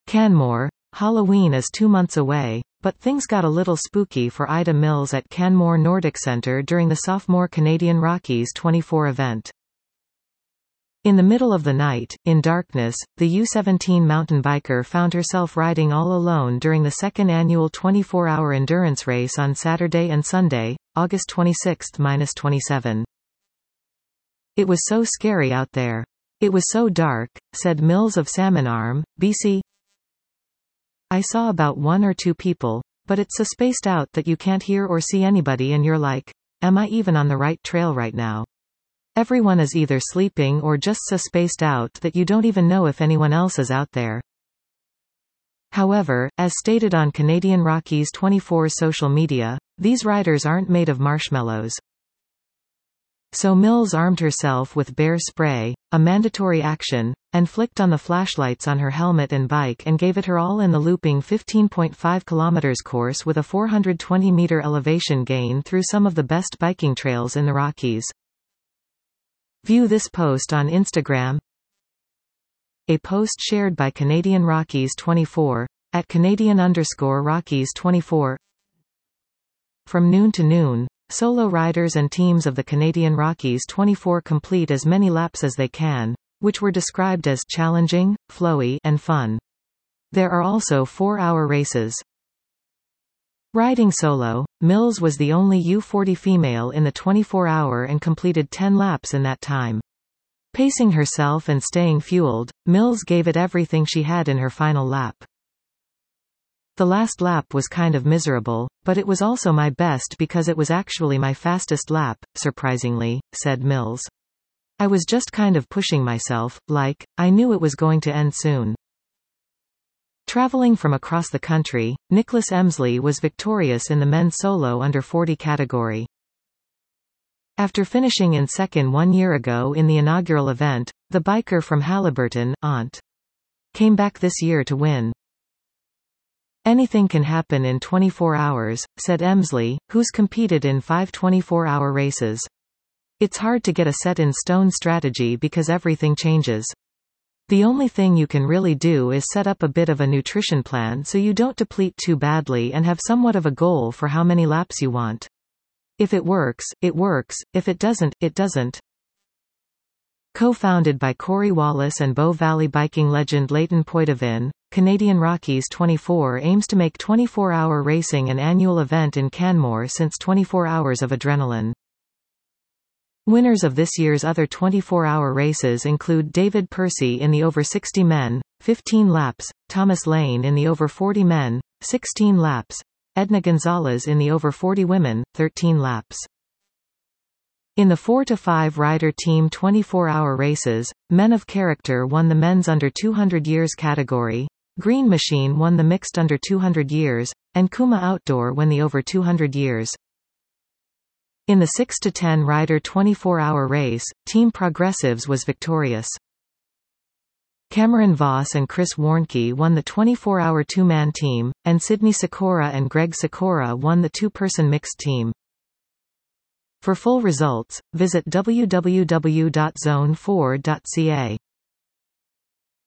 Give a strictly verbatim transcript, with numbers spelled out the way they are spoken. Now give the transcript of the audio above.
Canmore, Halloween is two months away, but things got a little spooky for Ida Mills at Canmore Nordic Centre during the sophomore Canadian Rockies twenty-four event. In the middle of the night, in darkness, the U seventeen mountain biker found herself riding all alone during the second annual twenty-four hour endurance race on Saturday and Sunday, August twenty-sixth to twenty-seventh. "It was so scary out there. It was so dark," said Mills of Salmon Arm, B C. "I saw about one or two people, but it's so spaced out that you can't hear or see anybody and you're like, am I even on the right trail right now? Everyone is either sleeping or just so spaced out that you don't even know if anyone else is out there." However, as stated on Canadian Rockies twenty-four's social media, these riders aren't made of marshmallows. So Mills armed herself with bear spray, a mandatory action, and flicked on the flashlights on her helmet and bike and gave it her all in the looping fifteen point five kilometers course with a four hundred twenty meter elevation gain through some of the best biking trails in the Rockies. View this post on Instagram. A post shared by Canadian Rockies twenty-four, at Canadian underscore Rockies twenty-four. From noon to noon, solo riders and teams of the Canadian Rockies twenty-four complete as many laps as they can, which were described as challenging, flowy, and fun. There are also four-hour races. Riding solo, Mills was the only U forty female in the twenty-four hour and completed ten laps in that time. Pacing herself and staying fueled, Mills gave it everything she had in her final lap. "The last lap was kind of miserable, but it was also my best because it was actually my fastest lap, surprisingly," said Mills. "I was just kind of pushing myself, like, I knew it was going to end soon." Traveling from across the country, Nicholas Emsley was victorious in the men's solo under forty category. After finishing in second one year ago in the inaugural event, the biker from Haliburton, Aunt, came back this year to win. "Anything can happen in twenty-four hours, said Emsley, who's competed in five twenty-four hour races. "It's hard to get a set-in-stone strategy because everything changes. The only thing you can really do is set up a bit of a nutrition plan so you don't deplete too badly and have somewhat of a goal for how many laps you want. If it works, it works, if it doesn't, it doesn't." Co-founded by Corey Wallace and Bow Valley biking legend Leighton Poitevin, Canadian Rockies twenty-four aims to make twenty-four hour racing an annual event in Canmore since twenty-four hours of adrenaline. Winners of this year's other twenty-four hour races include David Percy in the over sixty men, fifteen laps, Thomas Lane in the over forty men, sixteen laps, Edna Gonzalez in the over forty women, thirteen laps. In the four to five rider team twenty-four hour races, Men of Character won the men's under two hundred years category, Green Machine won the mixed under two hundred years, and Kuma Outdoor won the over two hundred years. In the six to ten rider twenty-four hour race, Team Progressives was victorious. Cameron Voss and Chris Warnke won the twenty-four hour two-man team, and Sydney Sikora and Greg Sikora won the two-person mixed team. For full results, visit w w w dot zone four dot c a.